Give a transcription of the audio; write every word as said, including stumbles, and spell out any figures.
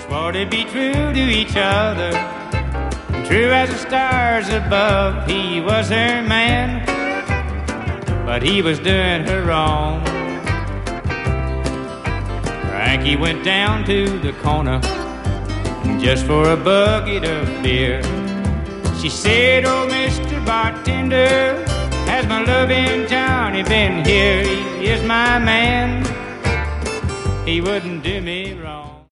swore to be true to each other, true as the stars above. He was her man, but he was doing her wrong. Frankie went down to the corner just for a bucket of beer. She said, "Oh, Mister Bartender, has my loving Johnny been here? He is my man, he wouldn't do me wrong."